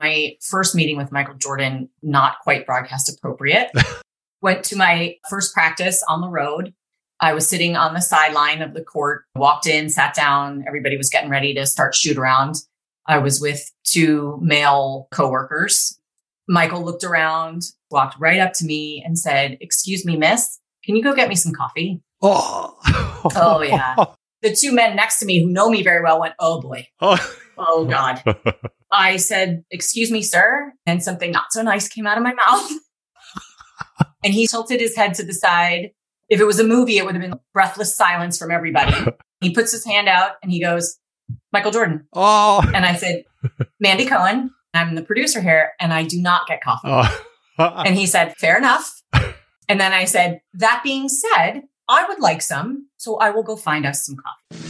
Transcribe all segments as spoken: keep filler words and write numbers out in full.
My first meeting with Michael Jordan, not quite broadcast appropriate. Went to my first practice on the road. I was sitting on the sideline of the court, walked in, sat down. Everybody was getting ready to start shoot around. I was with two male coworkers. Michael looked around, walked right up to me and said, "Excuse me, miss, can you go get me some coffee?" Oh, oh yeah. The two men next to me who know me very well went, "Oh boy. Oh, oh God." I said, "Excuse me, sir." And something not so nice came out of my mouth. And he tilted his head to the side. If it was a movie, it would have been breathless silence from everybody. He puts his hand out and he goes, "Michael Jordan." Oh. And I said, "Mandy Cohen. I'm the producer here and I do not get coffee." Oh. And he said, "Fair enough." And then I said, "That being said, I would like some, so I will go find us some coffee."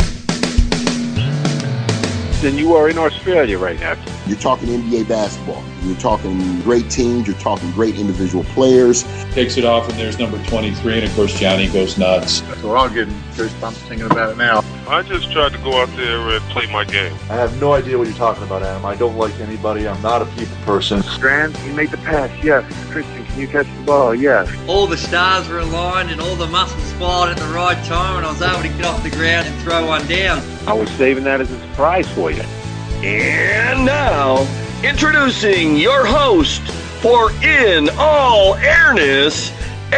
Then you are in Australia right now. You're talking N B A basketball. You're talking great teams. You're talking great individual players. Takes it off, and there's number twenty-three, and of course Johnny goes nuts. So I'm getting goosebumps thinking about it now. I just tried to go out there and play my game. I have no idea what you're talking about, Adam. I don't like anybody. I'm not a people person. Strand, you make the pass. Yes. Christian, can you catch the ball? Yes. All the stars were aligned and all the muscles fired at the right time, and I was able to get off the ground and throw one down. I was saving that as a surprise for you. And now, introducing your host for In All Airness,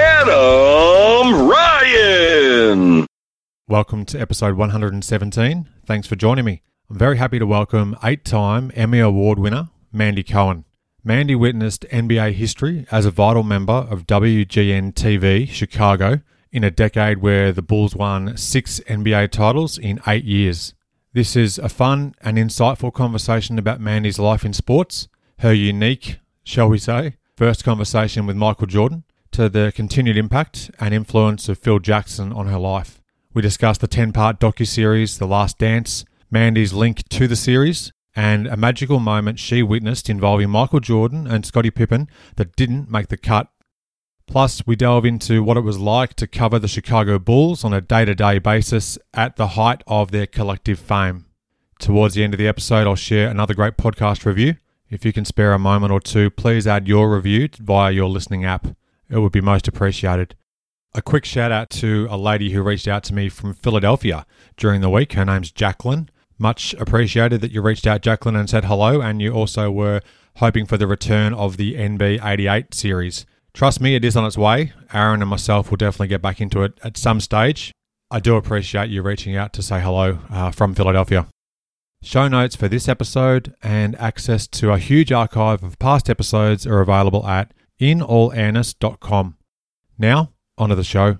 Adam Ryan. Welcome to episode one hundred seventeen. Thanks for joining me. I'm very happy to welcome eight-time Emmy Award winner Mandy Cohen. Mandy witnessed N B A history as a vital member of W G N T V Chicago in a decade where the Bulls won six N B A titles in eight years. This is a fun and insightful conversation about Mandy's life in sports, her unique, shall we say, first conversation with Michael Jordan, to the continued impact and influence of Phil Jackson on her life. We discussed the ten-part docuseries The Last Dance, Mandy's link to the series, and a magical moment she witnessed involving Michael Jordan and Scottie Pippen that didn't make the cut. Plus, we delve into what it was like to cover the Chicago Bulls on a day-to-day basis at the height of their collective fame. Towards the end of the episode, I'll share another great podcast review. If you can spare a moment or two, please add your review via your listening app. It would be most appreciated. A quick shout out to a lady who reached out to me from Philadelphia during the week. Her name's Jacqueline. Much appreciated that you reached out, Jacqueline, and said hello, and you also were hoping for the return of the N B eighty-eight series. Trust me, it is on its way. Aaron and myself will definitely get back into it at some stage. I do appreciate you reaching out to say hello uh, from Philadelphia. Show notes for this episode and access to a huge archive of past episodes are available at in all airness dot com. Now, onto the show.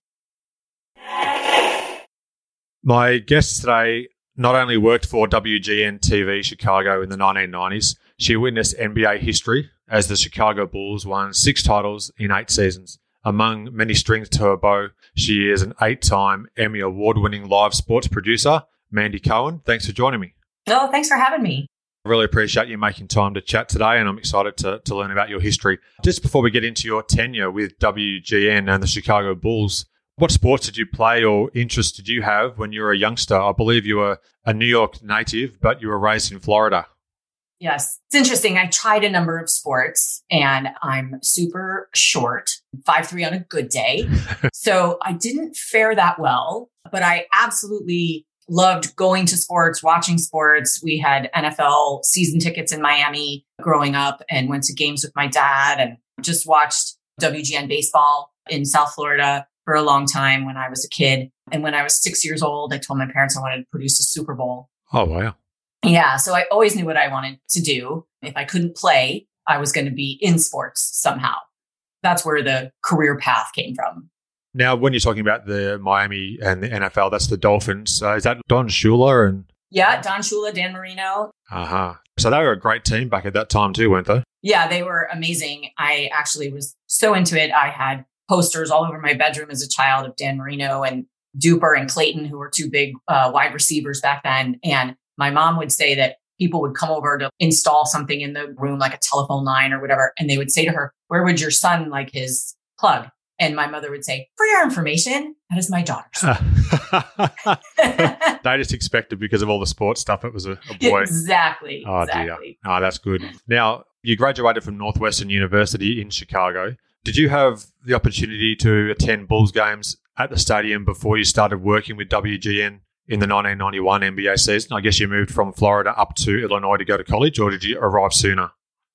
My guest today not only worked for W G N T V Chicago in the nineteen nineties, she witnessed N B A history as the Chicago Bulls won six titles in eight seasons. Among many strings to her bow, she is an eight-time Emmy Award-winning live sports producer. Mandy Cohen, thanks for joining me. Oh, thanks for having me. I really appreciate you making time to chat today, and I'm excited to, to learn about your history. Just before we get into your tenure with W G N and the Chicago Bulls, what sports did you play or interests did you have when you were a youngster? I believe you were a New York native, but you were raised in Florida. Yes. It's interesting. I tried a number of sports and I'm super short, five three on a good day. So I didn't fare that well, but I absolutely loved going to sports, watching sports. We had N F L season tickets in Miami growing up and went to games with my dad and just watched W G N baseball in South Florida for a long time when I was a kid. And when I was six years old, I told my parents I wanted to produce a Super Bowl. Oh, wow. Yeah. So I always knew what I wanted to do. If I couldn't play, I was going to be in sports somehow. That's where the career path came from. Now, when you're talking about the Miami and the N F L, that's the Dolphins. Uh, is that Don Shula? And Yeah, Don Shula, Dan Marino. Uh-huh. So they were a great team back at that time too, weren't they? Yeah, they were amazing. I actually was so into it. I had posters all over my bedroom as a child of Dan Marino and Duper and Clayton, who were two big uh, wide receivers back then. And my mom would say that people would come over to install something in the room, like a telephone line or whatever. And they would say to her, "Where would your son like his plug?" And my mother would say, "For your information, that is my daughter's." They just expected because of all the sports stuff, it was a, a boy. Exactly. Oh, exactly. dear. Oh, that's good. Now, You graduated from Northwestern University in Chicago. Did you have the opportunity to attend Bulls games at the stadium before you started working with W G N in the nineteen ninety-one N B A season? I guess you moved from Florida up to Illinois to go to college, or did you arrive sooner?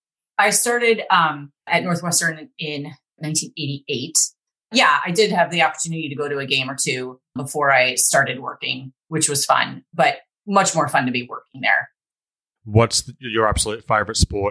I started um, at Northwestern in nineteen eighty-eight. Yeah, I did have the opportunity to go to a game or two before I started working, which was fun, but much more fun to be working there. What's the, your absolute favorite sport?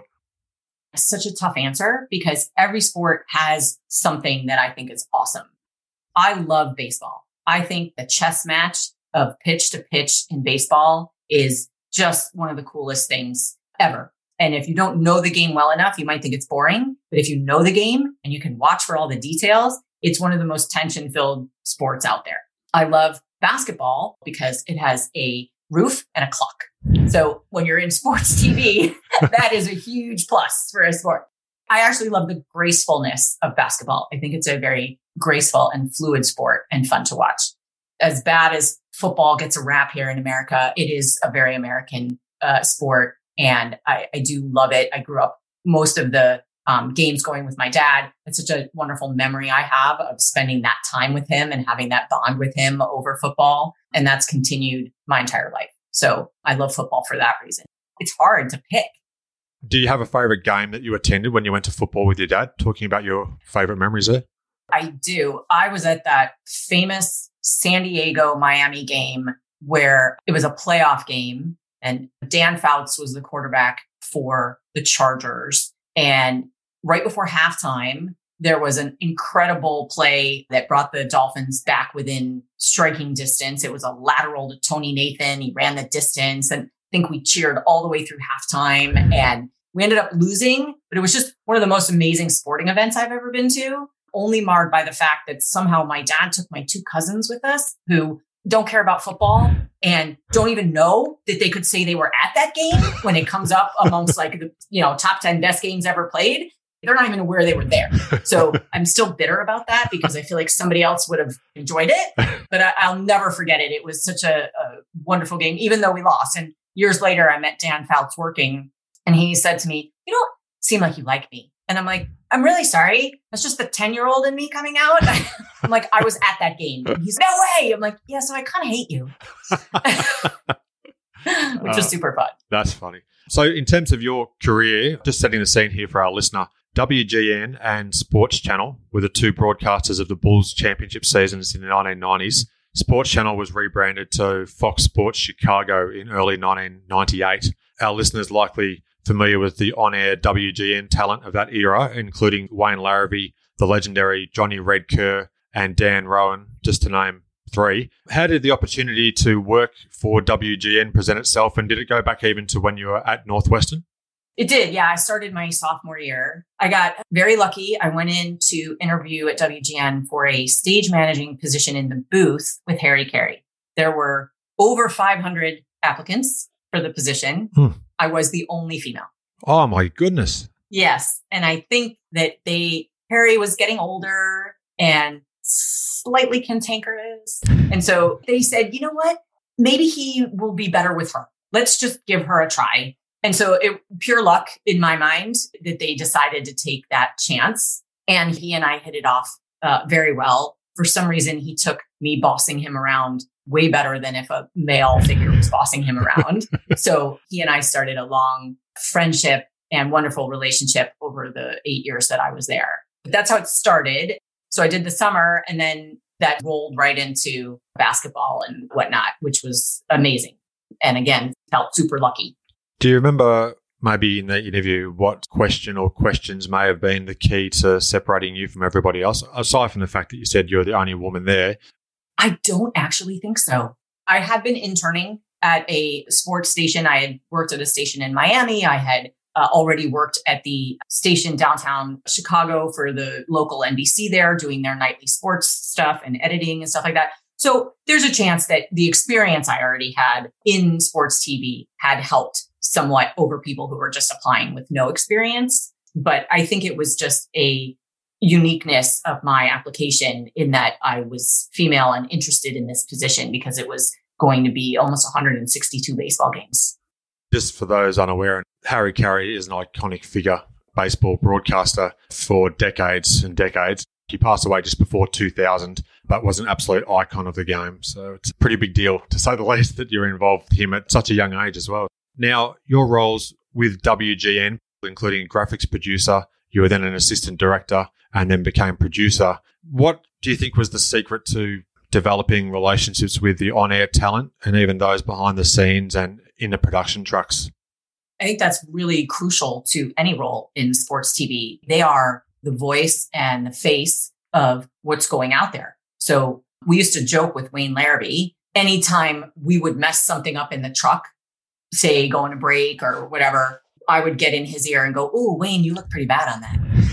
Such a tough answer because every sport has something that I think is awesome. I love baseball. I think the chess match of pitch to pitch in baseball is just one of the coolest things ever. And if you don't know the game well enough, you might think it's boring. But if you know the game and you can watch for all the details, it's one of the most tension-filled sports out there. I love basketball because it has a roof and a clock. So when you're in sports T V, that is a huge plus for a sport. I actually love the gracefulness of basketball. I think it's a very graceful and fluid sport and fun to watch. As bad as football gets a rap here in America, it is a very American uh, sport. And I, I do love it. I grew up most of the um, games going with my dad. It's such a wonderful memory I have of spending that time with him and having that bond with him over football. And that's continued my entire life. So I love football for that reason. It's hard to pick. Do you have a favorite game that you attended when you went to football with your dad? Talking about your favorite memories there. I do. I was at that famous San Diego Miami game where it was a playoff game and Dan Fouts was the quarterback for the Chargers. And right before halftime, there was an incredible play that brought the Dolphins back within striking distance. It was a lateral to Tony Nathan. He ran the distance, and I think we cheered all the way through halftime, and we ended up losing, but it was just one of the most amazing sporting events I've ever been to, only marred by the fact that somehow my dad took my two cousins with us who don't care about football and don't even know that they could say they were at that game when it comes up amongst like the, you know, top ten best games ever played. They're not even aware they were there. So I'm still bitter about that because I feel like somebody else would have enjoyed it, but I, I'll never forget it. It was such a, a wonderful game, even though we lost. And years later, I met Dan Fouts working and he said to me, "You don't seem like you like me." And I'm like, "I'm really sorry. That's just the ten year old in me coming out." I'm like, "I was at that game." And he's, "No way." I'm like, "Yeah, so I kind of hate you," which was uh, super fun. That's funny. So in terms of your career, just setting the scene here for our listener, W G N and Sports Channel were the two broadcasters of the Bulls championship seasons in the nineteen nineties. Sports Channel was rebranded to Fox Sports Chicago in early nineteen ninety-eight. Our listeners likely familiar with the on-air W G N talent of that era, including Wayne Larrabee, the legendary Johnny Red Kerr, and Dan Rowan, just to name three. How did the opportunity to work for W G N present itself, and did it go back even to when you were at Northwestern? It did, yeah. I started my sophomore year. I got very lucky. I went in to interview at W G N for a stage managing position in the booth with Harry Carey. There were over five hundred applicants for the position. Hmm. I was the only female. Oh, my goodness. Yes. And I think that they, Harry was getting older and slightly cantankerous. And so they said, you know what? Maybe he will be better with her. Let's just give her a try. And so it pure luck in my mind that they decided to take that chance. And he and I hit it off uh, very well. For some reason, he took me bossing him around way better than if a male figure was bossing him around. So he and I started a long friendship and wonderful relationship over the eight years that I was there. But that's how it started. So I did the summer, and then that rolled right into basketball and whatnot, which was amazing. And again, felt super lucky. Do you remember maybe in the interview what question or questions may have been the key to separating you from everybody else, aside from the fact that you said you're the only woman there? I don't actually think so. I had been interning at a sports station. I had worked at a station in Miami. I had uh, already worked at the station downtown Chicago for the local N B C there, doing their nightly sports stuff and editing and stuff like that. So there's a chance that the experience I already had in sports T V had helped somewhat over people who were just applying with no experience. But I think it was just a uniqueness of my application in that I was female and interested in this position because it was going to be almost one hundred sixty-two baseball games. Just for those unaware, Harry Carey is an iconic figure, baseball broadcaster for decades and decades. He passed away just before two thousand, but was an absolute icon of the game. So it's a pretty big deal, to say the least, that you're involved with him at such a young age as well. Now, your roles with W G N, including graphics producer, you were then an assistant director and then became producer. What do you think was the secret to developing relationships with the on-air talent and even those behind the scenes and in the production trucks? I think that's really crucial to any role in sports T V. They are the voice and the face of what's going out there. So we used to joke with Wayne Larrabee, anytime we would mess something up in the truck, say going to break or whatever, I would get in his ear and go, "Oh, Wayne, you look pretty bad on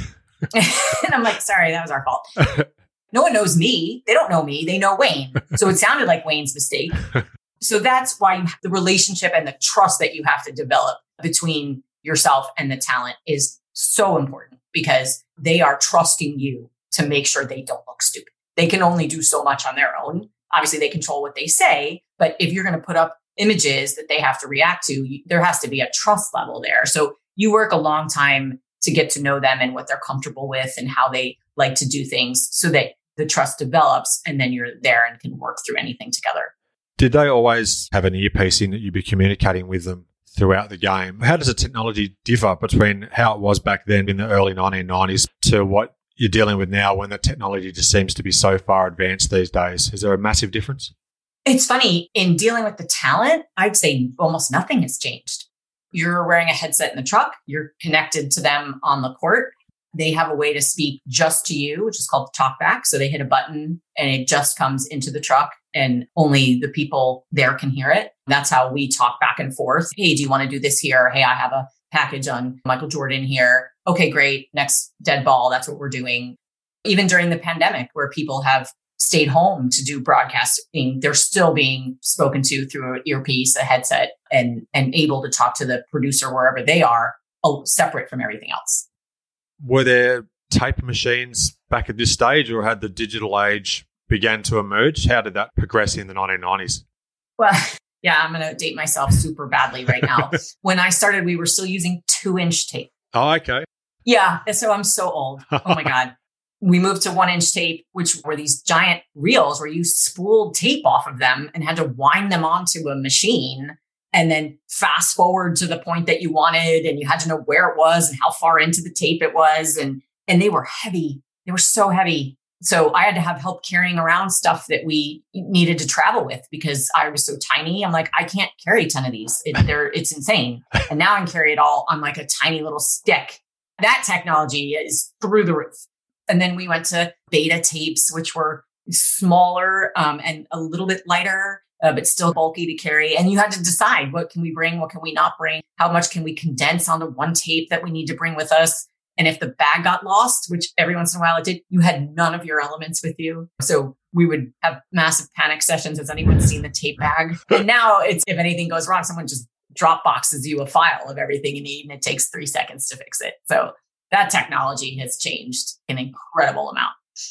that." And I'm like, "Sorry, that was our fault." No one knows me. They don't know me. They know Wayne. So it sounded like Wayne's mistake. So that's why you have the relationship and the trust that you have to develop between yourself and the talent is so important, because they are trusting you to make sure they don't look stupid. They can only do so much on their own. Obviously, they control what they say, but if you're going to put up images that they have to react to, you, there has to be a trust level there. So you work a long time to get to know them and what they're comfortable with and how they like to do things, so that the trust develops and then you're there and can work through anything together. Did they always have an earpiece in that you'd be communicating with them throughout the game? How does the technology differ between how it was back then in the early nineteen nineties to what you're dealing with now, when the technology just seems to be so far advanced these days? Is there a massive difference? It's funny, in dealing with the talent, I'd say almost nothing has changed. You're wearing a headset in the truck. You're connected to them on the court. They have a way to speak just to you, which is called talkback. So they hit a button and it just comes into the truck and only the people there can hear it. That's how we talk back and forth. "Hey, do you want to do this here? Hey, I have a package on Michael Jordan here. Okay, great. Next dead ball. That's what we're doing." Even during the pandemic, where people have stayed home to do broadcasting, they're still being spoken to through an earpiece, a headset, and, and able to talk to the producer wherever they are, separate from everything else. Were there tape machines back at this stage, or had the digital age began to emerge? How did that progress in the nineteen nineties? Well, yeah, I'm going to date myself super badly right now. When I started, we were still using two inch tape. Oh, okay. Yeah. So I'm so old. Oh my God. We moved to one inch tape, which were these giant reels where you spooled tape off of them and had to wind them onto a machine and then fast forward to the point that you wanted. And you had to know where it was and how far into the tape it was. And, and they were heavy. They were so heavy. So I had to have help carrying around stuff that we needed to travel with, because I was so tiny. I'm like, I can't carry ten of these. It, they're, it's insane. And now I can carry it all on like a tiny little stick. That technology is through the roof. And then we went to beta tapes, which were smaller um, and a little bit lighter, uh, but still bulky to carry. And you had to decide, what can we bring? What can we not bring? How much can we condense onto one tape that we need to bring with us? And if the bag got lost, which every once in a while it did, you had none of your elements with you. So we would have massive panic sessions. Has anyone seen the tape bag? And now it's, if anything goes wrong, someone just Dropboxes you a file of everything you need, and it takes three seconds to fix it. So that technology has changed an incredible amount.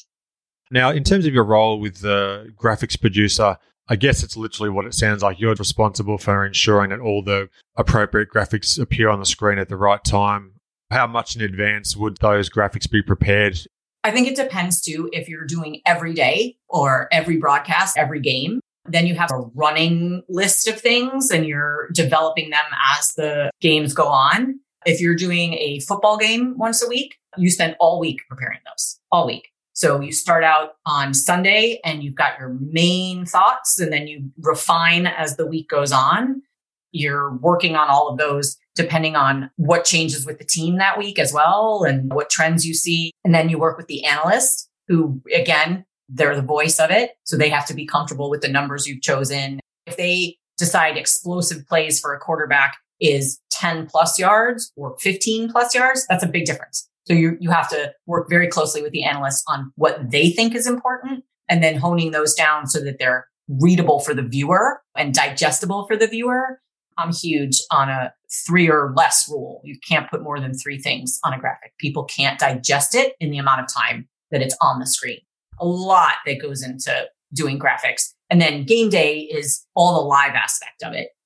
Now, in terms of your role with the graphics producer, I guess it's literally what it sounds like. You're responsible for ensuring that all the appropriate graphics appear on the screen at the right time. How much in advance would those graphics be prepared? I think it depends too. If you're doing every day or every broadcast, every game, then you have a running list of things and you're developing them as the games go on. If you're doing a football game once a week, you spend all week preparing those, all week. So you start out on Sunday and you've got your main thoughts, and then you refine as the week goes on. You're working on all of those depending on what changes with the team that week as well and what trends you see. And then you work with the analyst who, again, they're the voice of it. So they have to be comfortable with the numbers you've chosen. If they decide explosive plays for a quarterback is ten plus yards or fifteen plus yards, that's a big difference. So you you have to work very closely with the analysts on what they think is important, and then honing those down so that they're readable for the viewer and digestible for the viewer. I'm huge on a three or less rule. You can't put more than three things on a graphic. People can't digest it in the amount of time that it's on the screen. A lot that goes into doing graphics. And then game day is all the live aspect of it.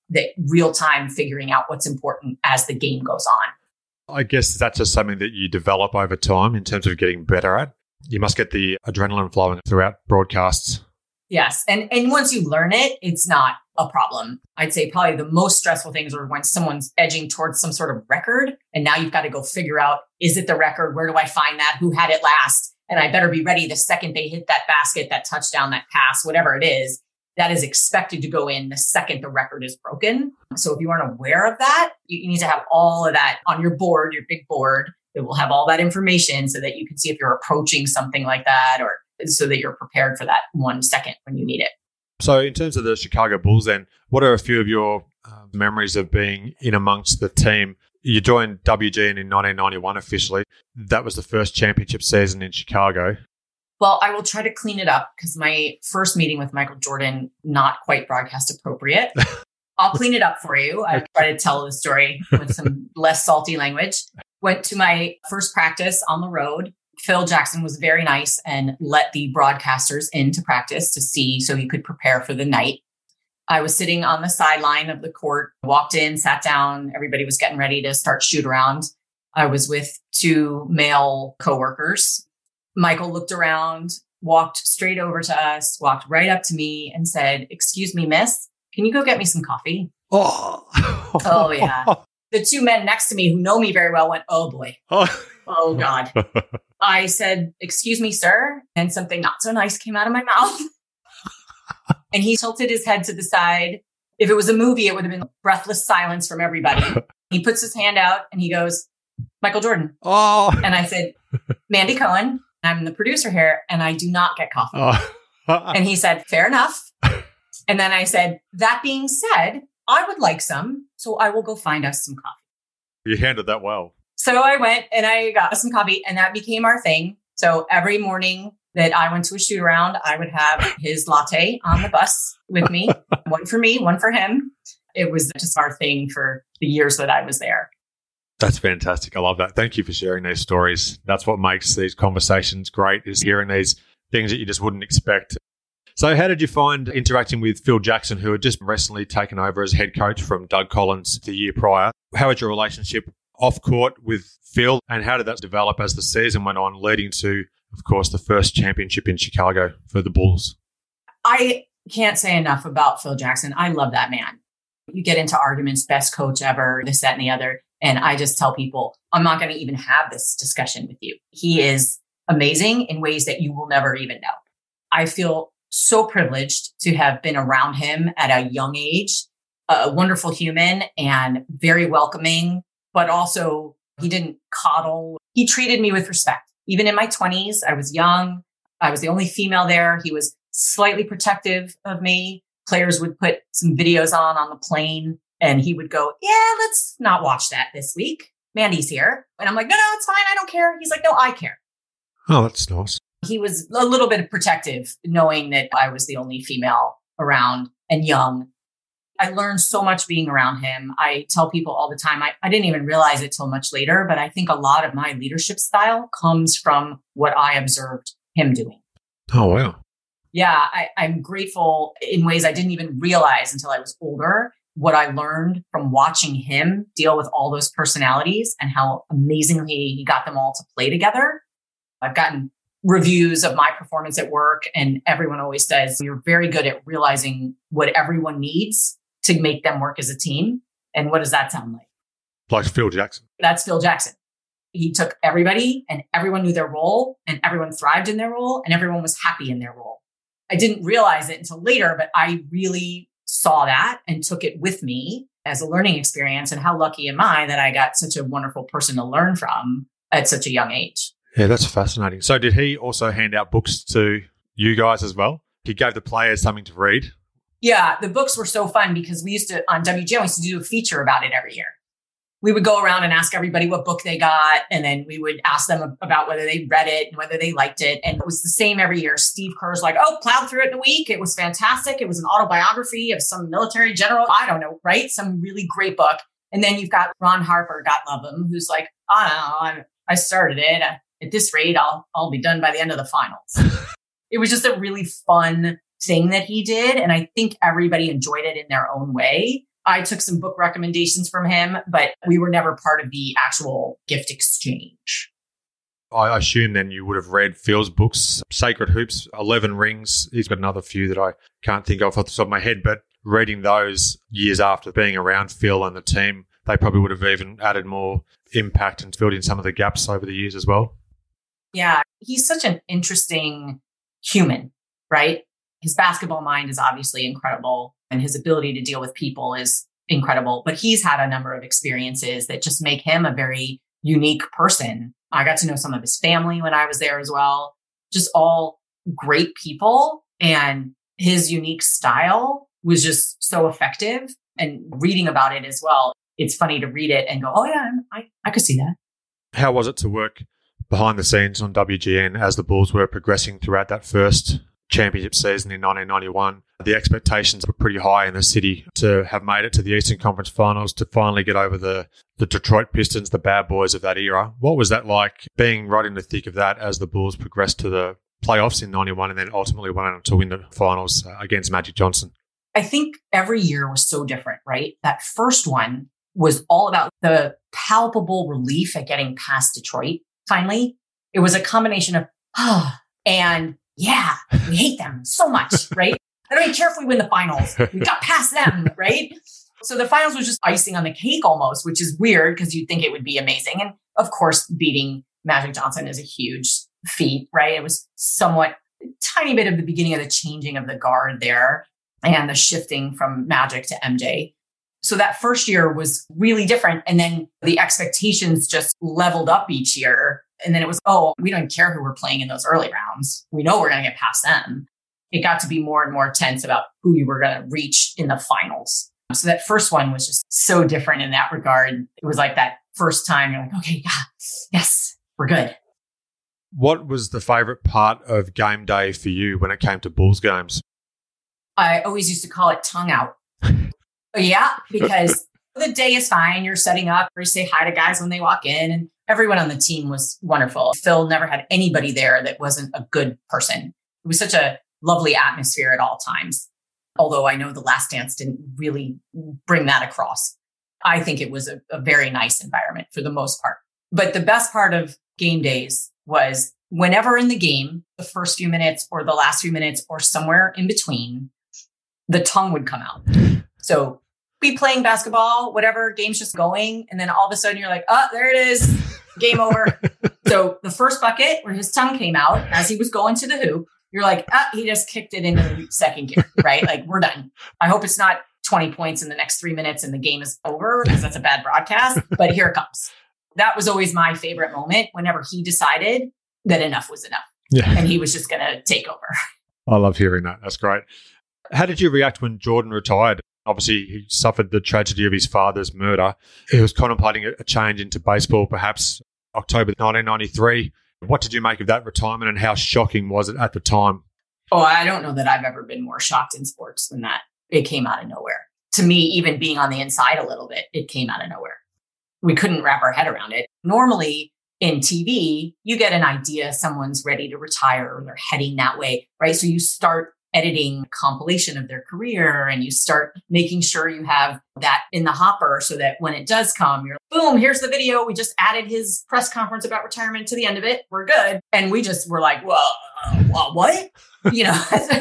the real time figuring out what's important as the game goes on. I guess that's just something that you develop over time in terms of getting better at. You must get the adrenaline flowing throughout broadcasts. Yes. And and once you learn it, it's not a problem. I'd say probably the most stressful things are when someone's edging towards some sort of record. And now you've got to go figure out, is it the record? Where do I find that? Who had it last? And I better be ready the second they hit that basket, that touchdown, that pass, whatever it is, that is expected to go in the second the record is broken. So if you aren't aware of that, you, you need to have all of that on your board, your big board. It will have all that information so that you can see if you're approaching something like that, or so that you're prepared for that one second when you need it. So in terms of the Chicago Bulls then, what are a few of your uh, memories of being in amongst the team? You joined W G N in nineteen ninety-one officially. That was the first championship season in Chicago. Well, I will try to clean it up because my first meeting with Michael Jordan, not quite broadcast appropriate. I'll clean it up for you. I try to tell the story with some less salty language. Went to my first practice on the road. Phil Jackson was very nice and let the broadcasters into practice to see so he could prepare for the night. I was sitting on the sideline of the court, walked in, sat down. Everybody was getting ready to start shoot around. I was with two male coworkers. Michael looked around, walked straight over to us, walked right up to me and said, "Excuse me, miss, can you go get me some coffee?" Oh, oh yeah. The two men next to me who know me very well went, "Oh boy. Oh, oh God." I said, "Excuse me, sir." And something not so nice came out of my mouth. And he tilted his head to the side. If it was a movie, it would have been breathless silence from everybody. He puts his hand out and he goes, "Michael Jordan." Oh. And I said, "Mandy Cohen, I'm the producer here and I do not get coffee." Oh. And he said, "Fair enough." And then I said, "That being said, I would like some, so I will go find us some coffee." You handled that well. So I went and I got us some coffee and that became our thing. So every morning that I went to a shoot around, I would have his latte on the bus with me. One for me, one for him. It was just our thing for the years that I was there. That's fantastic. I love that. Thank you for sharing these stories. That's what makes these conversations great, is hearing these things that you just wouldn't expect. So how did you find interacting with Phil Jackson, who had just recently taken over as head coach from Doug Collins the year prior? How was your relationship off court with Phil, and how did that develop as the season went on, leading to, of course, the first championship in Chicago for the Bulls? I can't say enough about Phil Jackson. I love that man. You get into arguments, best coach ever, this, that, and the other. And I just tell people, I'm not going to even have this discussion with you. He is amazing in ways that you will never even know. I feel so privileged to have been around him at a young age, a wonderful human and very welcoming, but also he didn't coddle. He treated me with respect. Even in my twenties, I was young. I was the only female there. He was slightly protective of me. Players would put some videos on on the plane and he would go, "Yeah, let's not watch that this week. Mandy's here." And I'm like, "No, no, it's fine. I don't care." He's like, "No, I care." Oh, that's nice. He was a little bit protective, knowing that I was the only female around and young. I learned so much being around him. I tell people all the time, I, I didn't even realize it till much later, but I think a lot of my leadership style comes from what I observed him doing. Oh, wow. Yeah, I, I'm grateful in ways I didn't even realize until I was older, what I learned from watching him deal with all those personalities and how amazingly he got them all to play together. I've gotten reviews of my performance at work, and everyone always says, "You're very good at realizing what everyone needs to make them work as a team." And what does that sound like? Like Phil Jackson. That's Phil Jackson. He took everybody and everyone knew their role and everyone thrived in their role and everyone was happy in their role. I didn't realize it until later, but I really saw that and took it with me as a learning experience. And how lucky am I that I got such a wonderful person to learn from at such a young age. Yeah, that's fascinating. So did he also hand out books to you guys as well? He gave the players something to read? Yeah, the books were so fun because we used to, on W G N, we used to do a feature about it every year. We would go around and ask everybody what book they got. And then we would ask them about whether they read it and whether they liked it. And it was the same every year. Steve Kerr's like, "Oh, plowed through it in a week. It was fantastic. It was an autobiography of some military general." I don't know, right? Some really great book. And then you've got Ron Harper, God love him, who's like, "I don't know, I started it. At this rate, I'll, I'll be done by the end of the finals." It was just a really fun thing that he did. And I think everybody enjoyed it in their own way. I took some book recommendations from him, but we were never part of the actual gift exchange. I assume then you would have read Phil's books, Sacred Hoops, eleven Rings. He's got another few that I can't think of off the top of my head, but reading those years after being around Phil and the team, they probably would have even added more impact and filled in some of the gaps over the years as well. Yeah, he's such an interesting human, right? His basketball mind is obviously incredible and his ability to deal with people is incredible, but he's had a number of experiences that just make him a very unique person. I got to know some of his family when I was there as well. Just all great people, and his unique style was just so effective. And reading about it as well, it's funny to read it and go, oh yeah, I, I could see that. How was it to work behind the scenes on W G N as the Bulls were progressing throughout that first championship season in nineteen ninety-one? The expectations were pretty high in the city to have made it to the Eastern Conference Finals, to finally get over the, the Detroit Pistons, the bad boys of that era. What was that like, being right in the thick of that as the Bulls progressed to the playoffs in ninety-one and then ultimately went on to win the finals against Magic Johnson? I think every year was so different, right? That first one was all about the palpable relief at getting past Detroit. Finally, it was a combination of, ah, oh, and yeah, we hate them so much, right? I don't even care if we win the finals. We got past them, right? So the finals was just icing on the cake almost, which is weird because you'd think it would be amazing. And of course, beating Magic Johnson is a huge feat, right? It was somewhat a tiny bit of the beginning of the changing of the guard there and the shifting from Magic to M J. So that first year was really different. And then the expectations just leveled up each year. And then it was, oh, we don't care who we're playing in those early rounds. We know we're going to get past them. It got to be more and more tense about who you were going to reach in the finals. So that first one was just so different in that regard. It was like that first time you're like, okay, yeah, yes, we're good. What was the favorite part of game day for you when it came to Bulls games? I always used to call it tongue out. Yeah, because the day is fine. You're setting up, or you say hi to guys when they walk in, and everyone on the team was wonderful. Phil never had anybody there that wasn't a good person. It was such a lovely atmosphere at all times. Although I know The Last Dance didn't really bring that across. I think it was a, a very nice environment for the most part. But the best part of game days was whenever in the game, the first few minutes or the last few minutes or somewhere in between, the tongue would come out. So be playing basketball, whatever, game's just going. And then all of a sudden you're like, oh, there it is. Game over. So the first bucket where his tongue came out as he was going to the hoop, you're like, ah, he just kicked it into second gear, right? Like, we're done. I hope it's not twenty points in the next three minutes and the game is over, because that's a bad broadcast. But here it comes. That was always my favorite moment, whenever he decided that enough was enough. Yeah. And he was just going to take over. I love hearing that. That's great. How did you react when Jordan retired? Obviously, he suffered the tragedy of his father's murder. He was contemplating a change into baseball, perhaps October nineteen ninety-three. What did you make of that retirement, and how shocking was it at the time? Oh, I don't know that I've ever been more shocked in sports than that. It came out of nowhere. To me, even being on the inside a little bit, it came out of nowhere. We couldn't wrap our head around it. Normally in T V, you get an idea someone's ready to retire or they're heading that way, right? So you start editing compilation of their career and you start making sure you have that in the hopper so that when it does come, you're like, boom, here's the video. We just added his press conference about retirement to the end of it. We're good. And we just were like, well, uh, what? You know,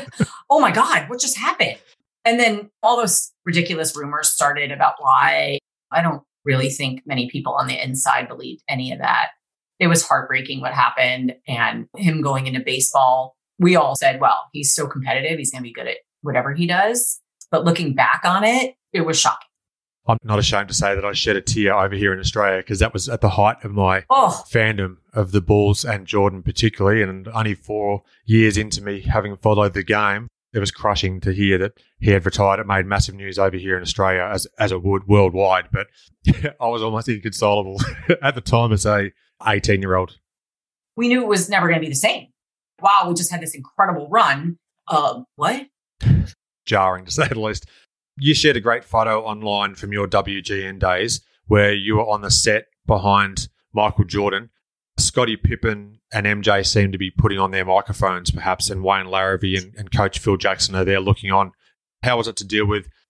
oh my God, what just happened? And then all those ridiculous rumors started about why. I don't really think many people on the inside believed any of that. It was heartbreaking what happened, and him going into baseball. We all said, well, he's so competitive. He's going to be good at whatever he does. But looking back on it, it was shocking. I'm not ashamed to say that I shed a tear over here in Australia, because that was at the height of my oh. fandom of the Bulls and Jordan particularly. And only four years into me having followed the game, it was crushing to hear that he had retired. It made massive news over here in Australia, as, as it would worldwide. But I was almost inconsolable at the time as a eighteen-year-old. We knew it was never going to be the same. Wow, we just had this incredible run. Uh, what? Jarring, to say the least. You shared a great photo online from your W G N days where you were on the set behind Michael Jordan. Scottie Pippen and M J seem to be putting on their microphones, perhaps, and Wayne Larrivee and, and Coach Phil Jackson are there looking on. How was it to deal with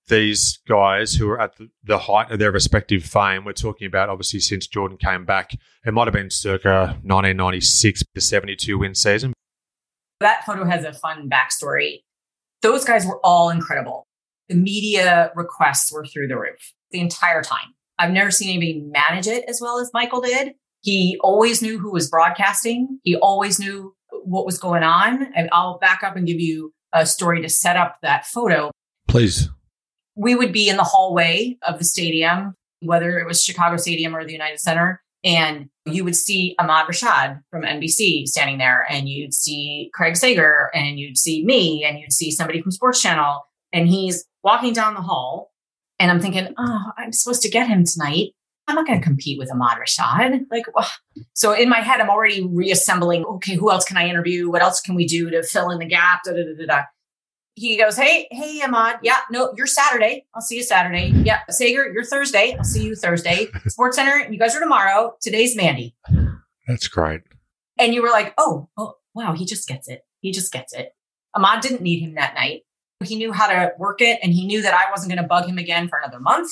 these guys who are at the, the height of their respective fame, we're talking about obviously since Jordan came back, it might have been circa nineteen ninety-six to seventy-two win season. That photo has a fun backstory. Those guys were all incredible. The media requests were through the roof the entire time. I've never seen anybody manage it as well as Michael did. He always knew who was broadcasting. He always knew what was going on. And I'll back up and give you a story to set up that photo. Please. We would be in the hallway of the stadium, whether it was Chicago Stadium or the United Center, and you would see Ahmad Rashad from N B C standing there, and you'd see Craig Sager, and you'd see me, and you'd see somebody from Sports Channel, and he's walking down the hall, and I'm thinking, oh, I'm supposed to get him tonight. I'm not going to compete with Ahmad Rashad. Like, well, so in my head, I'm already reassembling, okay, who else can I interview? What else can we do to fill in the gap? Da, da, da, da, da. He goes, hey, hey, Ahmad. Yeah, no, you're Saturday. I'll see you Saturday. Yeah, Sager, you're Thursday. I'll see you Thursday. Sports Center, you guys are tomorrow. Today's Mandy. That's great. And you were like, oh, oh, wow, he just gets it. He just gets it. Ahmad didn't need him that night. He knew how to work it, and he knew that I wasn't going to bug him again for another month.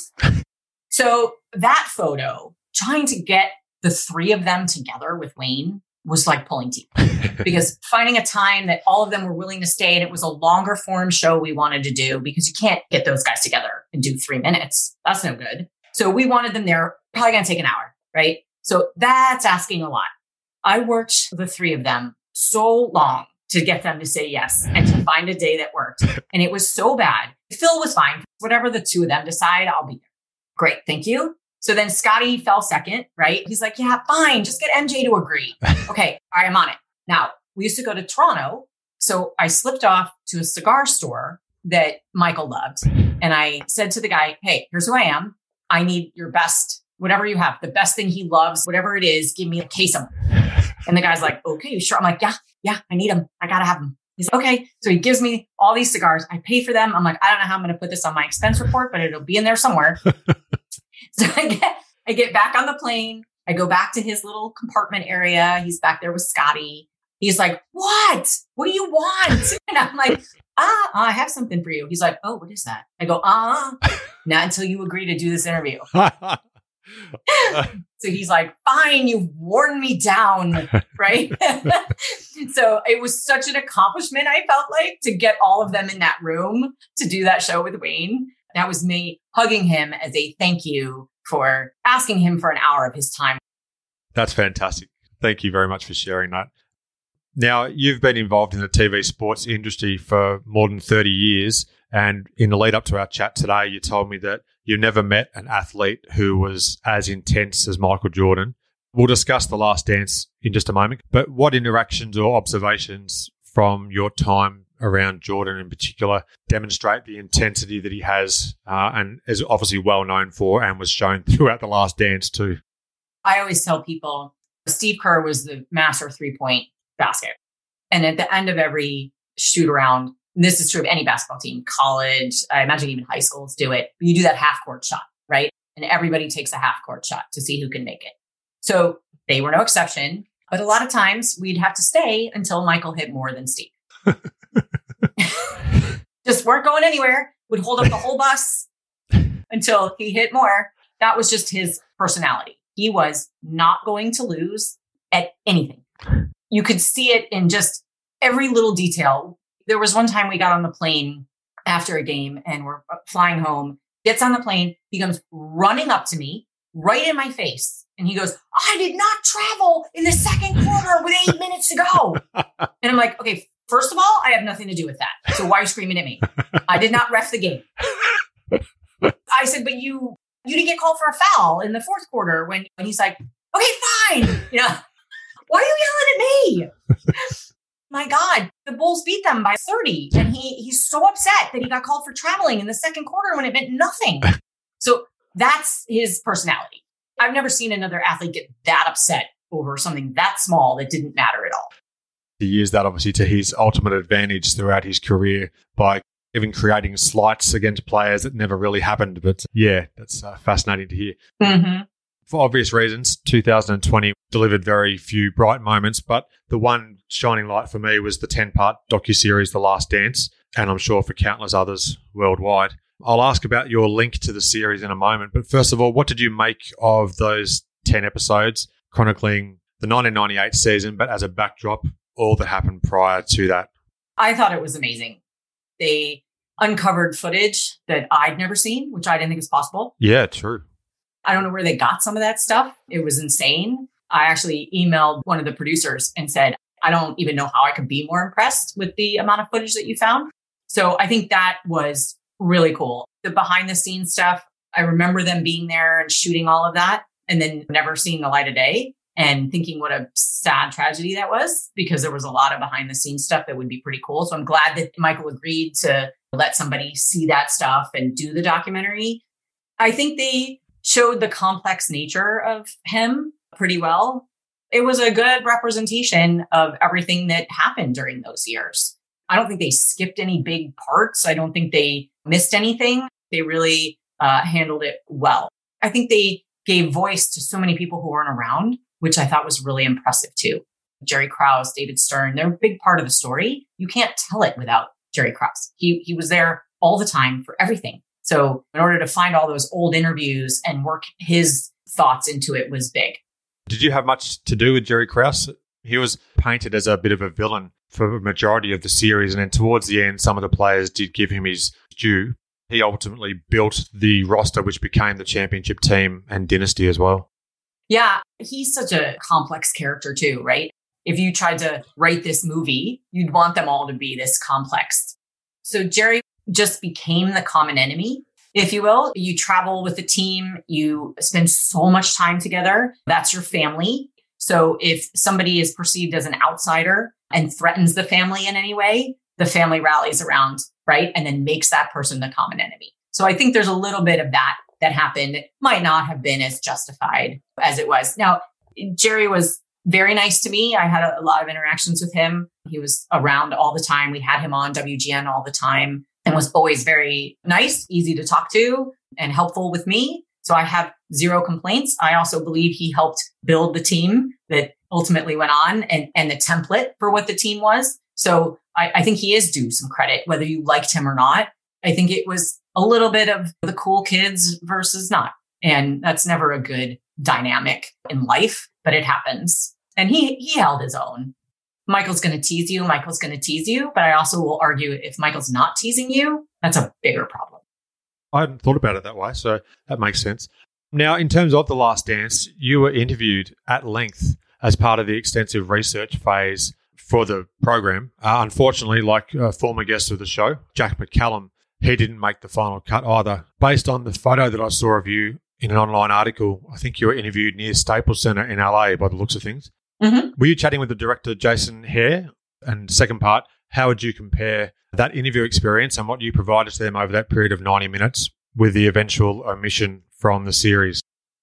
So that photo, trying to get the three of them together with Wayne was like pulling teeth, because finding a time that all of them were willing to stay, and it was a longer form show we wanted to do, because you can't get those guys together and do three minutes. That's no good. So we wanted them there, probably going to take an hour, right? So that's asking a lot. I worked the three of them so long to get them to say yes and to find a day that worked. And it was so bad. Phil was fine. Whatever the two of them decide, I'll be there. Great. Thank you. So then Scotty fell second, right? He's like, yeah, fine. Just get M J to agree. Okay. All right. I'm on it. Now, we used to go to Toronto. So I slipped off to a cigar store that Michael loved. And I said to the guy, hey, here's who I am. I need your best, whatever you have, the best thing he loves, whatever it is, give me a case of them. And the guy's like, okay, sure. I'm like, yeah, yeah, I need them. I got to have them. He's like, okay. So he gives me all these cigars. I pay for them. I'm like, I don't know how I'm going to put this on my expense report, but it'll be in there somewhere. So I get, I get back on the plane. I go back to his little compartment area. He's back there with Scotty. He's like, what? What do you want? And I'm like, ah, I have something for you. He's like, oh, what is that? I go, ah, uh, not until you agree to do this interview. So he's like, fine, you've worn me down, right? So it was such an accomplishment, I felt like, to get all of them in that room to do that show with Wayne. That was me hugging him as a thank you for asking him for an hour of his time. That's fantastic. Thank you very much for sharing that. Now, you've been involved in the T V sports industry for more than thirty years. And in the lead up to our chat today, you told me that you never met an athlete who was as intense as Michael Jordan. We'll discuss The Last Dance in just a moment. But what interactions or observations from your time around Jordan in particular demonstrate the intensity that he has uh, and is obviously well known for and was shown throughout The Last Dance too? I always tell people Steve Kerr was the master three-point basket. And at the end of every shoot around, and this is true of any basketball team, college, I imagine even high schools do it, you do that half-court shot, right? And everybody takes a half-court shot to see who can make it. So they were no exception. But a lot of times we'd have to stay until Michael hit more than Steve. Just weren't going anywhere. Would hold up the whole bus until he hit more. That was just his personality. He was not going to lose at anything. You could see it in just every little detail. There was one time we got on the plane after a game and we're flying home, gets on the plane. He comes running up to me right in my face. And he goes, I did not travel in the second quarter with eight minutes to go. And I'm like, okay, first of all, I have nothing to do with that. So why are you screaming at me? I did not ref the game. I said, but you you didn't get called for a foul in the fourth quarter when, when he's like, okay, fine. You know, why are you yelling at me? My God, the Bulls beat them by thirty. And he he's so upset that he got called for traveling in the second quarter when it meant nothing. So that's his personality. I've never seen another athlete get that upset over something that small that didn't matter at all. He used that obviously to his ultimate advantage throughout his career by even creating slights against players that never really happened. But yeah, that's uh, fascinating to hear. Mm-hmm. For obvious reasons, two thousand twenty delivered very few bright moments, but the one shining light for me was the ten-part docuseries The Last Dance, and I'm sure for countless others worldwide. I'll ask about your link to the series in a moment. But first of all, what did you make of those ten episodes chronicling the nineteen ninety-eight season, but as a backdrop, all that happened prior to that? I thought it was amazing. They uncovered footage that I'd never seen, which I didn't think was possible. Yeah, true. I don't know where they got some of that stuff. It was insane. I actually emailed one of the producers and said, I don't even know how I could be more impressed with the amount of footage that you found. So I think that was really cool. The behind the scenes stuff, I remember them being there and shooting all of that and then never seeing the light of day and thinking what a sad tragedy that was, because there was a lot of behind the scenes stuff that would be pretty cool. So I'm glad that Michael agreed to let somebody see that stuff and do the documentary. I think they showed the complex nature of him pretty well. It was a good representation of everything that happened during those years. I don't think they skipped any big parts. I don't think they missed anything. They really uh, handled it well. I think they gave voice to so many people who weren't around, which I thought was really impressive too. Jerry Krause, David Stern, they're a big part of the story. You can't tell it without Jerry Krause. He he was there all the time for everything. So in order to find all those old interviews and work his thoughts into it was big. Did you have much to do with Jerry Krause? He was painted as a bit of a villain for a majority of the series, and then towards the end, some of the players did give him his due. He ultimately built the roster, which became the championship team and dynasty as well. Yeah, he's such a complex character too, right? If you tried to write this movie, you'd want them all to be this complex. So Jerry just became the common enemy, if you will. You travel with the team, you spend so much time together. That's your family. So if somebody is perceived as an outsider and threatens the family in any way, the family rallies around, right? And then makes that person the common enemy. So I think there's a little bit of that that happened. It might not have been as justified as it was. Now, Jerry was very nice to me. I had a, a lot of interactions with him. He was around all the time. We had him on W G N all the time and was always very nice, easy to talk to, and helpful with me. So I have zero complaints. I also believe he helped build the team that ultimately went on and, and the template for what the team was. So I, I think he is due some credit, whether you liked him or not. I think it was a little bit of the cool kids versus not. And that's never a good dynamic in life, but it happens. And he he held his own. Michael's going to tease you. Michael's going to tease you. But I also will argue if Michael's not teasing you, that's a bigger problem. I hadn't thought about it that way, so that makes sense. Now, in terms of The Last Dance, you were interviewed at length as part of the extensive research phase for the program. Uh, unfortunately, like a former guest of the show, Jack McCallum, he didn't make the final cut either. Based on the photo that I saw of you in an online article, I think you were interviewed near Staples Center in L A by the looks of things. Mm-hmm. Were you chatting with the director, Jason Hare? And second part, how would you compare that interview experience and what you provided to them over that period of ninety minutes with the eventual omission from the series?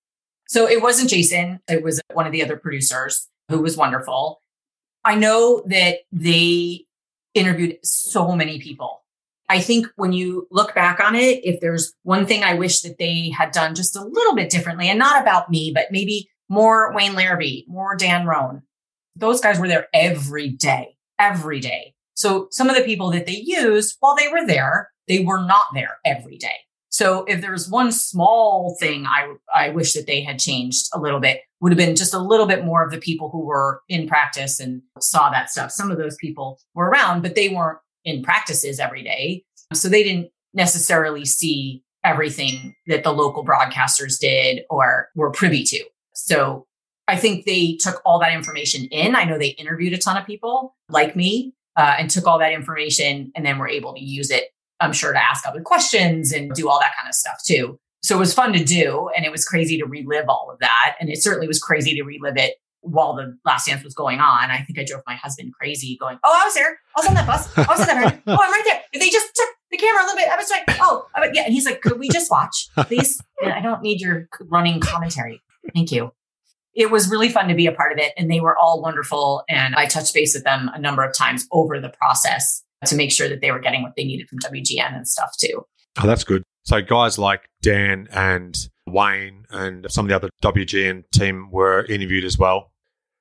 So it wasn't Jason. It was one of the other producers who was wonderful. I know that they interviewed so many people. I think when you look back on it, if there's one thing I wish that they had done just a little bit differently, and not about me, but maybe more Wayne Larrabee, more Dan Roan. Those guys were there every day, every day. So some of the people that they used while they were there, they were not there every day. So if there's one small thing I I wish that they had changed a little bit, would have been just a little bit more of the people who were in practice and saw that stuff. Some of those people were around, but they weren't in practices every day. So they didn't necessarily see everything that the local broadcasters did or were privy to. So I think they took all that information in. I know they interviewed a ton of people like me uh, and took all that information and then were able to use it, I'm sure, to ask other questions and do all that kind of stuff too. So it was fun to do. And it was crazy to relive all of that. And it certainly was crazy to relive it while the Last Dance was going on. I think I drove my husband crazy going, oh, I was there. I was on that bus. I was on that ride. Oh, I'm right there. If they just took the camera a little bit, I was right. Oh, I was, yeah. And he's like, could we just watch, please? And I don't need your running commentary. Thank you. It was really fun to be a part of it. And they were all wonderful. And I touched base with them a number of times over the process to make sure that they were getting what they needed from W G N and stuff too. Oh, that's good. So guys like Dan and Wayne and some of the other W G N team were interviewed as well.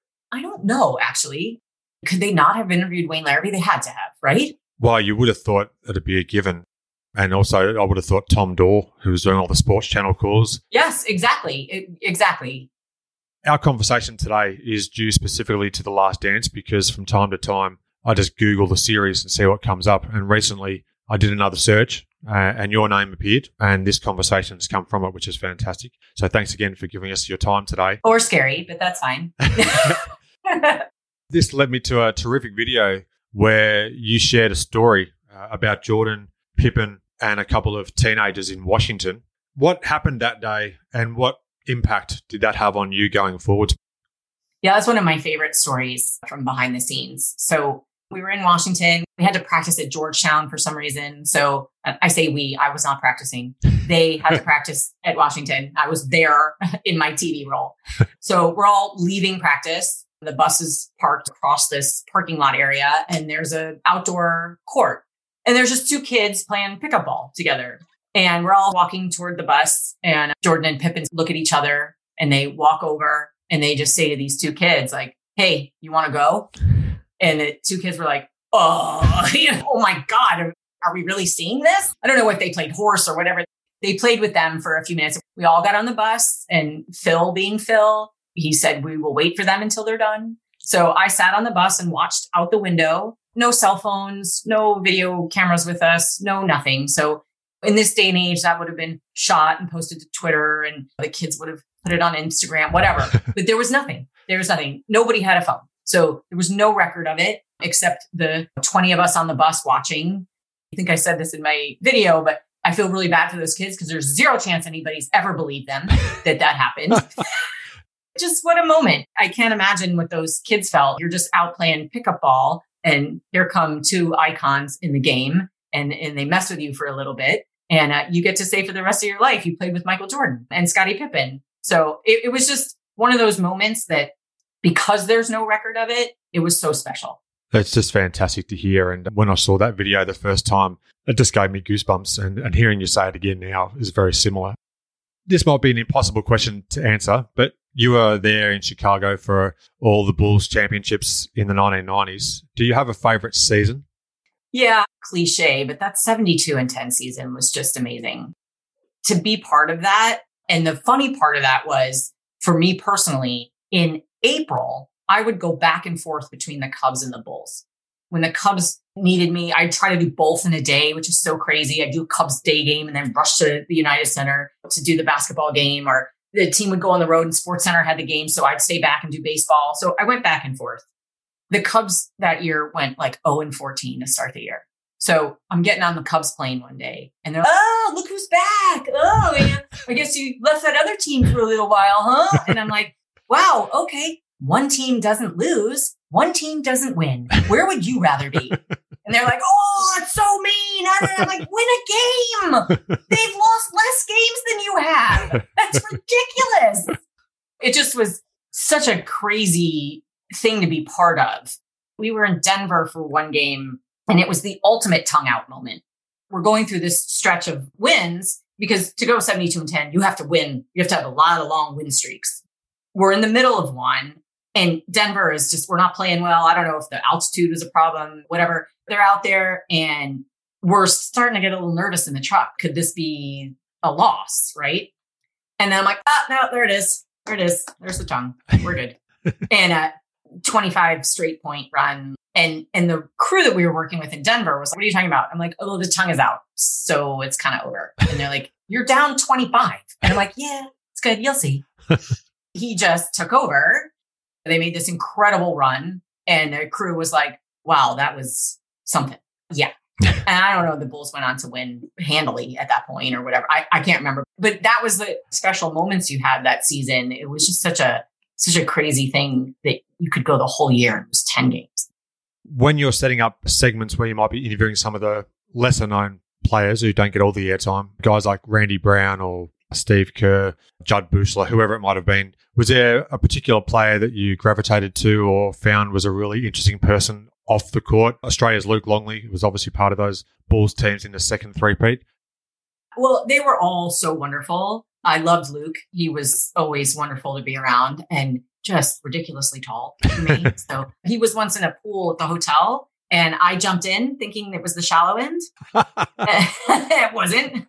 I don't know, actually. Could they not have interviewed Wayne Larrabee? They had to have, right? Well, you would have thought it'd be a given. And also, I would have thought Tom Dorr, who was doing all the Sports Channel calls. Yes, exactly. It, exactly. Our conversation today is due specifically to The Last Dance because from time to time, I just Google the series and see what comes up. And recently, I did another search uh, and your name appeared and this conversation has come from it, which is fantastic. So thanks again for giving us your time today. Or scary, but that's fine. This led me to a terrific video where you shared a story uh, about Jordan, Pippen, and a couple of teenagers in Washington. What happened that day and what impact did that have on you going forward? Yeah, that's one of my favorite stories from behind the scenes. So we were in Washington. We had to practice at Georgetown for some reason. So I say we, I was not practicing. They had to practice at Washington. I was there in my T V role. So we're all leaving practice. The bus is parked across this parking lot area and there's an outdoor court. And there's just two kids playing pickup ball together. And we're all walking toward the bus and Jordan and Pippen look at each other and they walk over and they just say to these two kids like, hey, you want to go? And the two kids were like, oh, oh my God, are we really seeing this? I don't know if they played horse or whatever. They played with them for a few minutes. We all got on the bus and Phil being Phil, he said, we will wait for them until they're done. So I sat on the bus and watched out the window. No cell phones, no video cameras with us, no nothing. So in this day and age, that would have been shot and posted to Twitter and the kids would have put it on Instagram, whatever. But there was nothing. There was nothing. Nobody had a phone. So there was no record of it except the twenty of us on the bus watching. I think I said this in my video, but I feel really bad for those kids because there's zero chance anybody's ever believed them that that happened. Just what a moment. I can't imagine what those kids felt. You're just out playing pickup ball and here come two icons in the game and, and they mess with you for a little bit. And uh, you get to say for the rest of your life, you played with Michael Jordan and Scottie Pippen. So it, it was just one of those moments that because there's no record of it, it was so special. It's just fantastic to hear. And when I saw that video the first time, it just gave me goosebumps. And, and hearing you say it again now is very similar. This might be an impossible question to answer, but you were there in Chicago for all the Bulls championships in the nineteen nineties. Do you have a favorite season? Yeah, cliche, but that seventy-two and ten season was just amazing. To be part of that, and the funny part of that was, for me personally, in April, I would go back and forth between the Cubs and the Bulls. When the Cubs needed me, I'd try to do both in a day, which is so crazy. I'd do a Cubs day game and then rush to the United Center to do the basketball game, or the team would go on the road and Sports Center had the game. So I'd stay back and do baseball. So I went back and forth. The Cubs that year went like oh and fourteen to start the year. So I'm getting on the Cubs plane one day and they're like, oh, look who's back. Oh, man. I guess you left that other team for a little while, huh? And I'm like, wow, okay. One team doesn't lose. One team doesn't win. Where would you rather be? And they're like, oh, it's so mean. And I'm like, win a game. They've lost less games than you have. That's ridiculous. It just was such a crazy thing to be part of. We were in Denver for one game and it was the ultimate tongue out moment. We're going through this stretch of wins because to go seventy-two and ten, you have to win. You have to have a lot of long win streaks. We're in the middle of one and Denver is just, we're not playing well. I don't know if the altitude was a problem, whatever. They're out there and we're starting to get a little nervous in the truck. Could this be a loss? Right. And then I'm like, ah, no, there it is. There it is. There's the tongue. We're good. And a twenty-five straight point run. And, and the crew that we were working with in Denver was like, what are you talking about? I'm like, oh, the tongue is out. So it's kind of over. And they're like, you're down twenty-five. And I'm like, yeah, it's good. You'll see. He just took over. They made this incredible run. And the crew was like, wow, that was something. Yeah. And I don't know, the Bulls went on to win handily at that point or whatever. I, I can't remember. But that was the special moments you had that season. It was just such a such a crazy thing that you could go the whole year. It was ten games. When you're setting up segments where you might be interviewing some of the lesser known players who don't get all the airtime, guys like Randy Brown or Steve Kerr, Judd Buechler, whoever it might have been, was there a particular player that you gravitated to or found was a really interesting person off the court? Australia's Luke Longley was obviously part of those Bulls teams in the second three-peat. Well, they were all so wonderful. I loved Luke. He was always wonderful to be around and just ridiculously tall to me. So he was once in a pool at the hotel And I jumped in thinking it was the shallow end. It wasn't.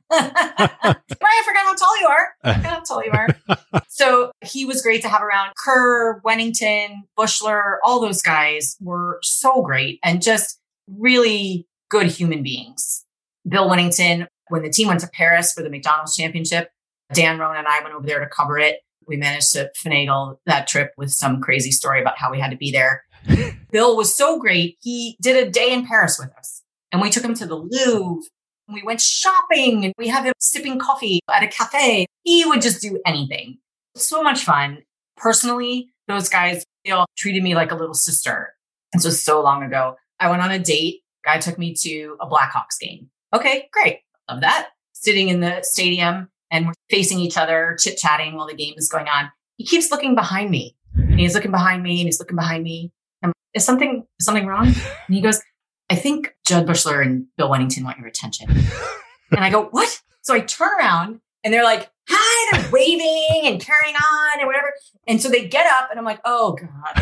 I forgot how tall you are. I forgot how tall you are. So he was great to have around. Kerr, Wennington, Bushler, all those guys were so great and just really good human beings. Bill Wennington, when the team went to Paris for the McDonald's Championship, Dan Roan and I went over there to cover it. We managed to finagle that trip with some crazy story about how we had to be there. Bill was so great. He did a day in Paris with us and we took him to the Louvre. We went shopping and we had him sipping coffee at a cafe. He would just do anything. So much fun. Personally, those guys, they all treated me like a little sister. This was so long ago. I went on a date. Guy took me to a Blackhawks game. Okay, great. Love that. Sitting in the stadium and we're facing each other, chit-chatting while the game is going on. He keeps looking behind me. And he's looking behind me and he's looking behind me. I'm, is something is something wrong? And he goes, I think Judd Bushler and Bill Wennington want your attention. And I go, what? So I turn around and they're like, hi, they're waving and carrying on and whatever. And so they get up and I'm like, oh God,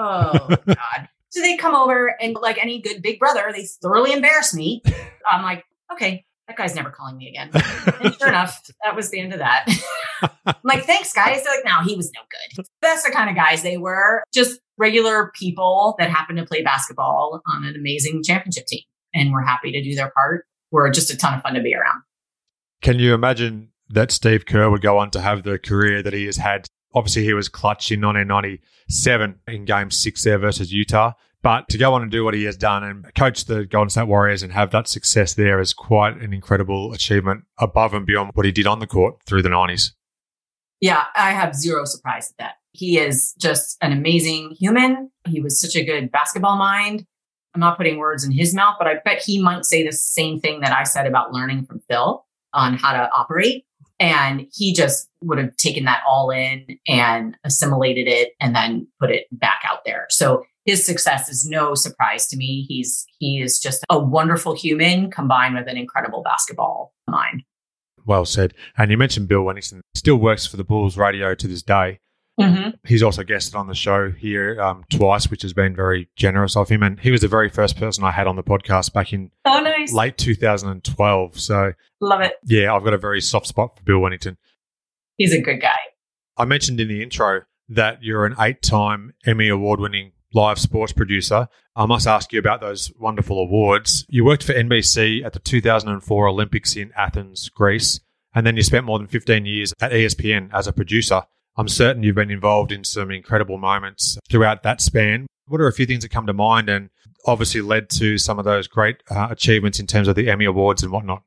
oh God. So they come over and like any good big brother, they thoroughly embarrass me. I'm like, okay, that guy's never calling me again. And sure enough, that was the end of that. I'm like, thanks, guys. They're like, no, he was no good. That's the kind of guys they were. Just regular people that happened to play basketball on an amazing championship team and were happy to do their part. Were just a ton of fun to be around. Can you imagine that Steve Kerr would go on to have the career that he has had? Obviously, he was clutch in nineteen ninety-seven in game six there versus Utah. But to go on and do what he has done and coach the Golden State Warriors and have that success there is quite an incredible achievement above and beyond what he did on the court through the nineties. Yeah, I have zero surprise at that. He is just an amazing human. He was such a good basketball mind. I'm not putting words in his mouth, but I bet he might say the same thing that I said about learning from Phil on how to operate. And he just would have taken that all in and assimilated it and then put it back out there. So his success is no surprise to me. He's he is just a wonderful human combined with an incredible basketball mind. Well said. And you mentioned Bill Wennington, still works for the Bulls radio to this day. Mm-hmm. He's also guested on the show here um, twice, which has been very generous of him. And he was the very first person I had on the podcast back in oh, nice. late two thousand twelve. So love it. Yeah, I've got a very soft spot for Bill Wennington. He's a good guy. I mentioned in the intro that you're an eight-time Emmy award-winning live sports producer. I must ask you about those wonderful awards. You worked for N B C at the two thousand four Olympics in Athens, Greece, and then you spent more than fifteen years at E S P N as a producer. I'm certain you've been involved in some incredible moments throughout that span. What are a few things that come to mind and obviously led to some of those great uh, achievements in terms of the Emmy Awards and whatnot?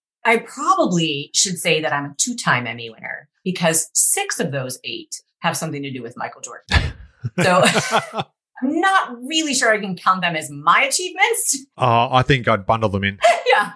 I probably should say that I'm a two-time Emmy winner because six of those eight have something to do with Michael Jordan. So I'm not really sure I can count them as my achievements. Uh, I think I'd bundle them in. Yeah.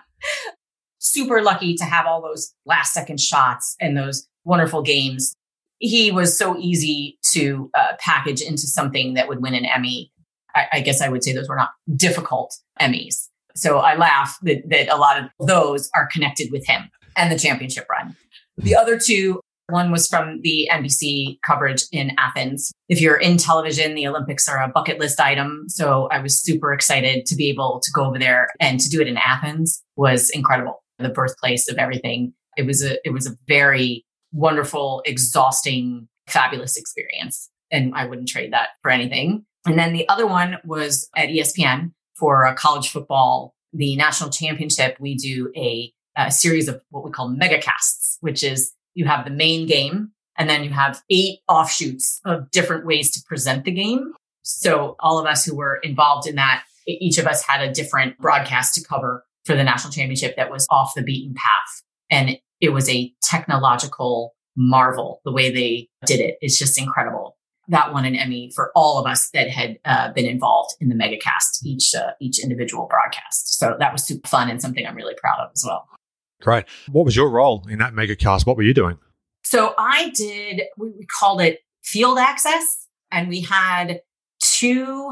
Super lucky to have all those last second shots and those wonderful games. He was so easy to uh, package into something that would win an Emmy. I, I guess I would say those were not difficult Emmys. So I laugh that, that a lot of those are connected with him and the championship run. The other two, one was from the N B C coverage in Athens. If you're in television, the Olympics are a bucket list item. So I was super excited to be able to go over there and to do it in Athens was incredible. The birthplace of everything. It was a, it was a very wonderful, exhausting, fabulous experience. And I wouldn't trade that for anything. And then the other one was at E S P N for a college football, the national championship. We do a, a series of what we call megacasts, which is you have the main game and then you have eight offshoots of different ways to present the game. So all of us who were involved in that, each of us had a different broadcast to cover for the national championship that was off the beaten path. And it was a technological marvel. The way they did it is just incredible. That won an Emmy for all of us that had uh, been involved in the megacast, each uh, each individual broadcast. So that was super fun and something I'm really proud of as well. Great. What was your role in that megacast? What were you doing? So I did, we called it field access, and we had two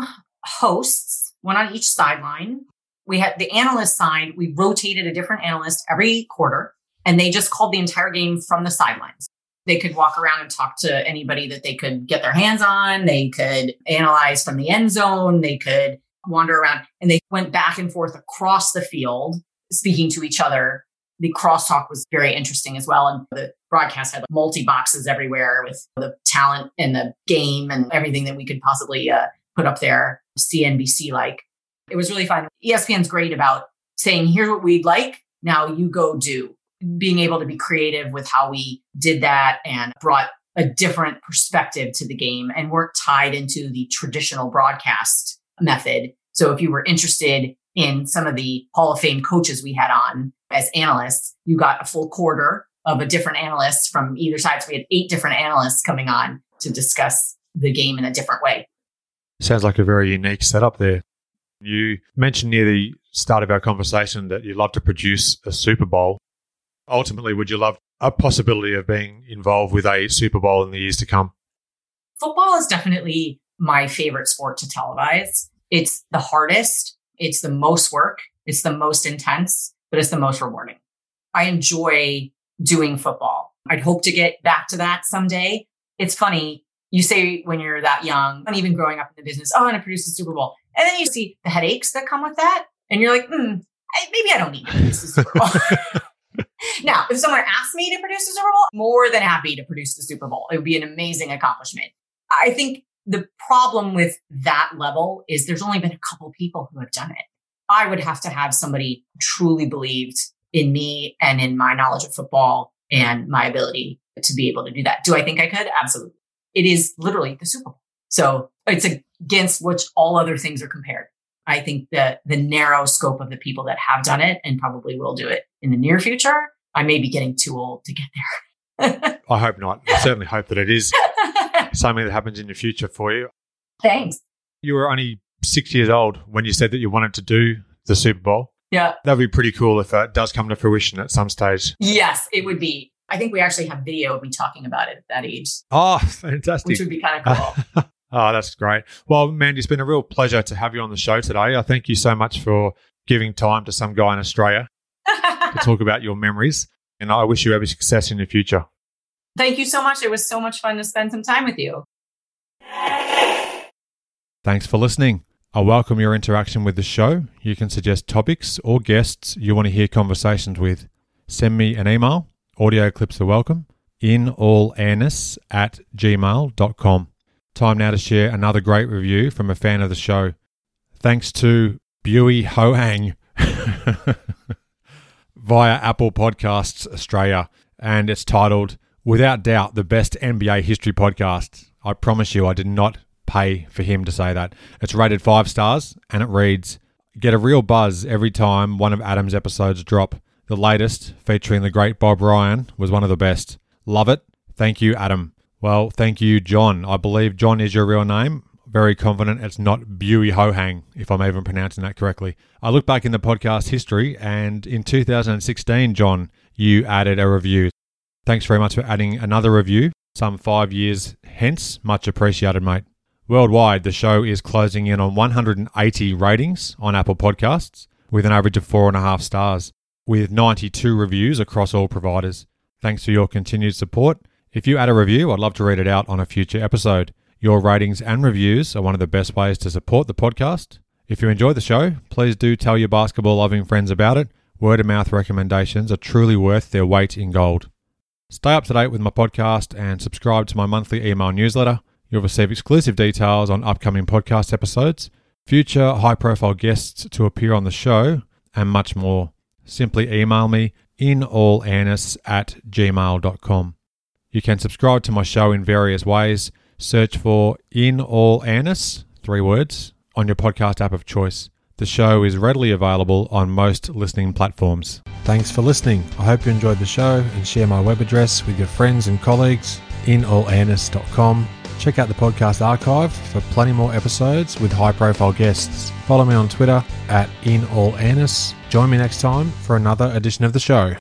hosts, one on each sideline. We had the analyst side. We rotated a different analyst every quarter. And they just called the entire game from the sidelines. They could walk around and talk to anybody that they could get their hands on. They could analyze from the end zone. They could wander around. And they went back and forth across the field, speaking to each other. The crosstalk was very interesting as well. And the broadcast had like multi-boxes everywhere with the talent and the game and everything that we could possibly uh, put up there, C N B C-like. It was really fun. E S P N's great about saying, here's what we'd like. Now you go do. Being able to be creative with how we did that and brought a different perspective to the game and weren't tied into the traditional broadcast method. So if you were interested in some of the Hall of Fame coaches we had on as analysts, you got a full quarter of a different analyst from either side. So we had eight different analysts coming on to discuss the game in a different way. Sounds like a very unique setup there. You mentioned near the start of our conversation that you love to produce a Super Bowl. Ultimately, would you love a possibility of being involved with a Super Bowl in the years to come? Football is definitely my favorite sport to televise. It's the hardest. It's the most work. It's the most intense, but it's the most rewarding. I enjoy doing football. I'd hope to get back to that someday. It's funny. You say when you're that young, and even growing up in the business, oh, I'm going to produce the Super Bowl. And then you see the headaches that come with that. And you're like, hmm, I, maybe I don't need to produce the Super Bowl. Now, if someone asked me to produce the Super Bowl, more than happy to produce the Super Bowl. It would be an amazing accomplishment. I think the problem with that level is there's only been a couple people who have done it. I would have to have somebody who truly believed in me and in my knowledge of football and my ability to be able to do that. Do I think I could? Absolutely. It is literally the Super Bowl. So it's against which all other things are compared. I think that the narrow scope of the people that have done it and probably will do it in the near future, I may be getting too old to get there. I hope not. I certainly hope that it is something that happens in the future for you. Thanks. You were only six years old when you said that you wanted to do the Super Bowl. Yeah. That would be pretty cool if it does come to fruition at some stage. Yes, it would be. I think we actually have video of me talking about it at that age. Oh, fantastic. Which would be kind of cool. Oh, that's great. Well, Mandy, it's been a real pleasure to have you on the show today. I thank you so much for giving time to some guy in Australia to talk about your memories. And I wish you every success in the future. Thank you so much. It was so much fun to spend some time with you. Thanks for listening. I welcome your interaction with the show. You can suggest topics or guests you want to hear conversations with. Send me an email. Audio clips are welcome. in all airness at gmail dot com. Time now to share another great review from a fan of the show. Thanks to Buey Hohang via Apple Podcasts Australia, and it's titled, Without Doubt, the Best N B A History Podcast. I promise you I did not pay for him to say that. It's rated five stars, and it reads, Get a real buzz every time one of Adam's episodes drop. The latest, featuring the great Bob Ryan, was one of the best. Love it. Thank you, Adam. Well, thank you, John. I believe John is your real name. Very confident it's not Buey Hohang, if I'm even pronouncing that correctly. I look back in the podcast history, and in two thousand sixteen, John, you added a review. Thanks very much for adding another review, some five years hence. Much appreciated, mate. Worldwide, the show is closing in on one hundred eighty ratings on Apple Podcasts, with an average of four and a half stars, with ninety-two reviews across all providers. Thanks for your continued support. If you add a review, I'd love to read it out on a future episode. Your ratings and reviews are one of the best ways to support the podcast. If you enjoy the show, please do tell your basketball-loving friends about it. Word-of-mouth recommendations are truly worth their weight in gold. Stay up to date with my podcast and subscribe to my monthly email newsletter. You'll receive exclusive details on upcoming podcast episodes, future high-profile guests to appear on the show, and much more. Simply email me in all airness at gmail dot com. You can subscribe to my show in various ways. Search for In All Airness, three words, on your podcast app of choice. The show is readily available on most listening platforms. Thanks for listening. I hope you enjoyed the show and share my web address with your friends and colleagues, in all airness dot com. Check out the podcast archive for plenty more episodes with high-profile guests. Follow me on Twitter at in all airness. Join me next time for another edition of the show.